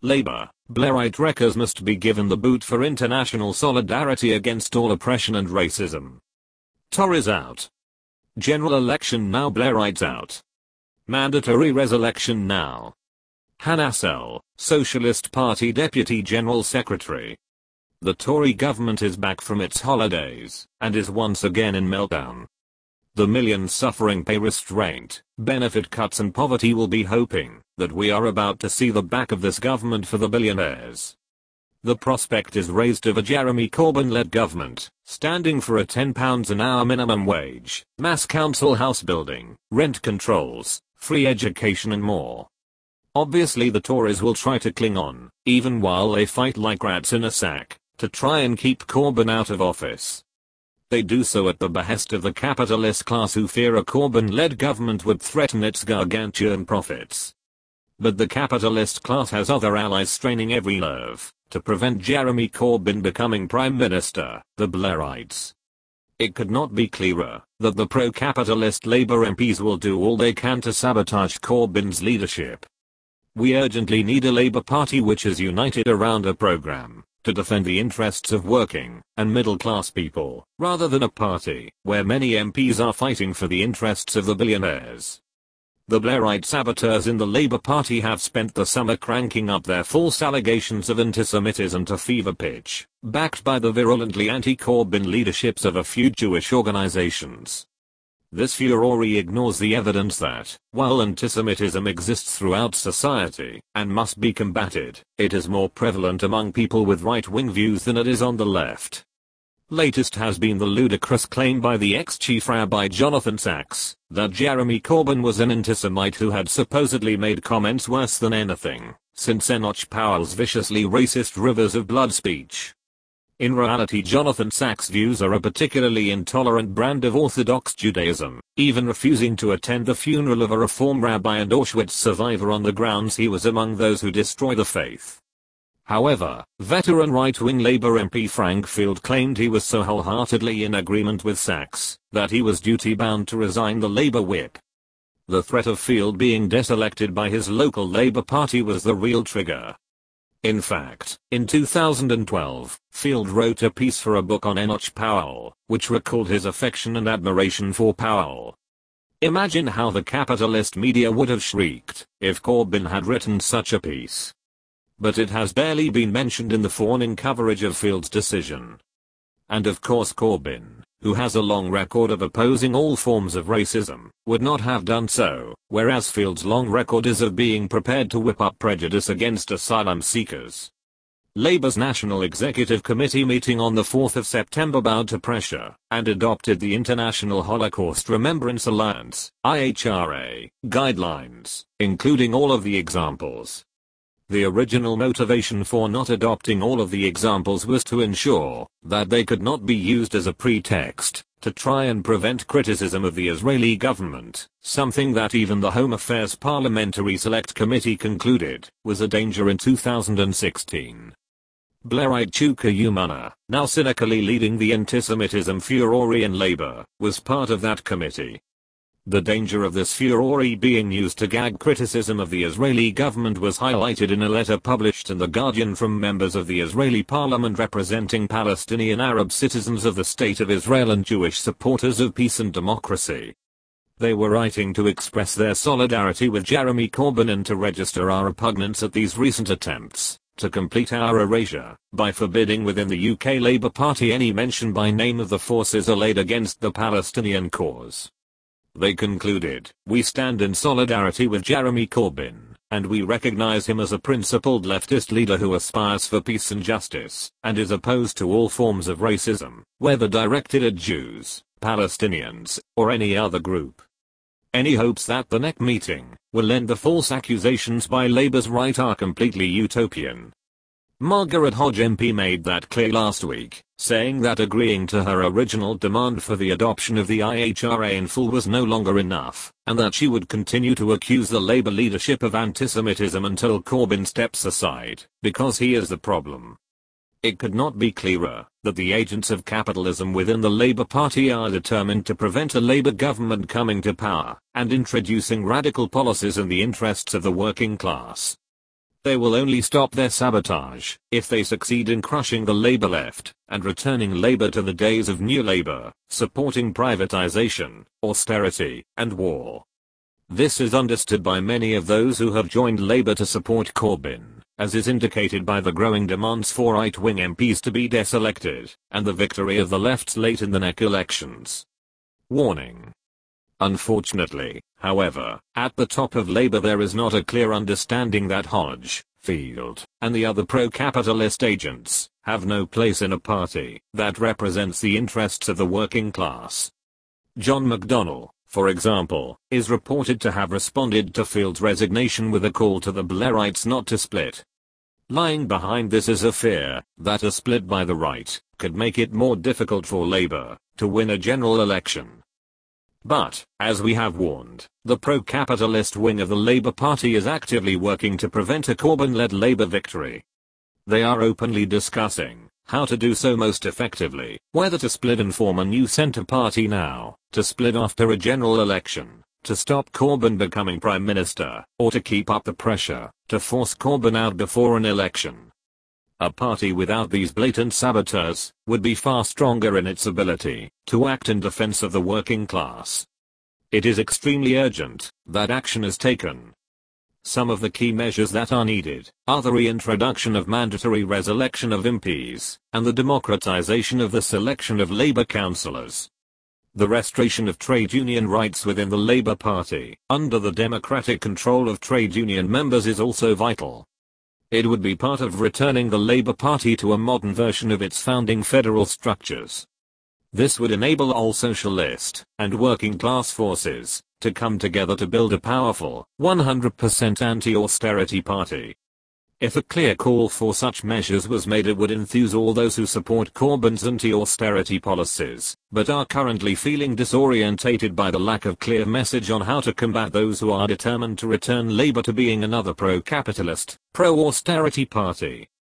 Labour, Blairite wreckers must be given the boot for international solidarity against all oppression and racism. Tories out. General election now, Blairites out. Mandatory resurrection now. Hannah Sell, Socialist Party Deputy General Secretary. The Tory government is back from its holidays, and is once again in meltdown. The millions suffering pay restraint, benefit cuts and poverty will be hoping that we are about to see the back of this government for the billionaires. The prospect is raised of a Jeremy Corbyn-led government, standing for a £10 an hour minimum wage, mass council house building, rent controls, free education and more. Obviously the Tories will try to cling on, even while they fight like rats in a sack, to try and keep Corbyn out of office. They do so at the behest of the capitalist class who fear a Corbyn-led government would threaten its gargantuan profits. But the capitalist class has other allies straining every nerve to prevent Jeremy Corbyn becoming Prime Minister, the Blairites. It could not be clearer that the pro-capitalist Labour MPs will do all they can to sabotage Corbyn's leadership. We urgently need a Labour Party which is united around a programme to defend the interests of working and middle-class people, rather than a party where many MPs are fighting for the interests of the billionaires. The Blairite saboteurs in the Labour Party have spent the summer cranking up their false allegations of anti-Semitism to fever pitch, backed by the virulently anti-Corbyn leaderships of a few Jewish organizations. This furore ignores the evidence that, while antisemitism exists throughout society and must be combated, it is more prevalent among people with right-wing views than it is on the left. Latest has been the ludicrous claim by the ex-chief rabbi Jonathan Sachs that Jeremy Corbyn was an antisemite who had supposedly made comments worse than anything since Enoch Powell's viciously racist Rivers of Blood speech. In reality, Jonathan Sachs' views are a particularly intolerant brand of Orthodox Judaism, even refusing to attend the funeral of a Reform rabbi and Auschwitz survivor on the grounds he was among those who destroy the faith. However, veteran right-wing Labour MP Frank Field claimed he was so wholeheartedly in agreement with Sachs that he was duty-bound to resign the Labour whip. The threat of Field being deselected by his local Labour Party was the real trigger. In fact, in 2012, Field wrote a piece for a book on Enoch Powell, which recalled his affection and admiration for Powell. Imagine how the capitalist media would have shrieked if Corbyn had written such a piece. But it has barely been mentioned in the fawning coverage of Field's decision. And of course Corbyn, who has a long record of opposing all forms of racism, would not have done so, whereas Field's long record is of being prepared to whip up prejudice against asylum seekers. Labour's National Executive Committee meeting on the 4th of September bowed to pressure and adopted the International Holocaust Remembrance Alliance (IHRA) guidelines, including all of the examples. The original motivation for not adopting all of the examples was to ensure that they could not be used as a pretext to try and prevent criticism of the Israeli government, something that even the Home Affairs Parliamentary Select Committee concluded was a danger in 2016. Blairite Chuka Umunna, now cynically leading the antisemitism furore in Labour, was part of that committee. The danger of this furore being used to gag criticism of the Israeli government was highlighted in a letter published in The Guardian from members of the Israeli parliament representing Palestinian Arab citizens of the State of Israel and Jewish supporters of peace and democracy. They were writing to express their solidarity with Jeremy Corbyn and to register our repugnance at these recent attempts to complete our erasure by forbidding within the UK Labour Party any mention by name of the forces allied against the Palestinian cause. They concluded, "We stand in solidarity with Jeremy Corbyn, and we recognize him as a principled leftist leader who aspires for peace and justice, and is opposed to all forms of racism, whether directed at Jews, Palestinians, or any other group." Any hopes that the NEC meeting will end the false accusations by Labour's right are completely utopian. Margaret Hodge MP made that clear last week, saying that agreeing to her original demand for the adoption of the IHRA in full was no longer enough, and that she would continue to accuse the Labour leadership of antisemitism until Corbyn steps aside, because he is the problem. It could not be clearer that the agents of capitalism within the Labour Party are determined to prevent a Labour government coming to power and introducing radical policies in the interests of the working class. They will only stop their sabotage if they succeed in crushing the Labour left and returning Labour to the days of New Labour, supporting privatisation, austerity, and war. This is understood by many of those who have joined Labour to support Corbyn, as is indicated by the growing demands for right-wing MPs to be deselected, and the victory of the left late in the neck elections. Warning. Unfortunately, however, at the top of Labour there is not a clear understanding that Hodge, Field, and the other pro-capitalist agents have no place in a party that represents the interests of the working class. John McDonnell, for example, is reported to have responded to Field's resignation with a call to the Blairites not to split. Lying behind this is a fear that a split by the right could make it more difficult for Labour to win a general election. But, as we have warned, the pro-capitalist wing of the Labour Party is actively working to prevent a Corbyn-led Labour victory. They are openly discussing how to do so most effectively, whether to split and form a new centre party now, to split after a general election, to stop Corbyn becoming Prime Minister, or to keep up the pressure to force Corbyn out before an election. A party without these blatant saboteurs would be far stronger in its ability to act in defense of the working class. It is extremely urgent that action is taken. Some of the key measures that are needed are the reintroduction of mandatory reelection of MPs, and the democratization of the selection of Labour councillors. The restoration of trade union rights within the Labour Party, under the democratic control of trade union members, is also vital. It would be part of returning the Labour Party to a modern version of its founding federal structures. This would enable all socialist and working class forces to come together to build a powerful, 100% anti-austerity party. If a clear call for such measures was made, it would enthuse all those who support Corbyn's anti-austerity policies, but are currently feeling disorientated by the lack of clear message on how to combat those who are determined to return Labour to being another pro-capitalist, pro-austerity party.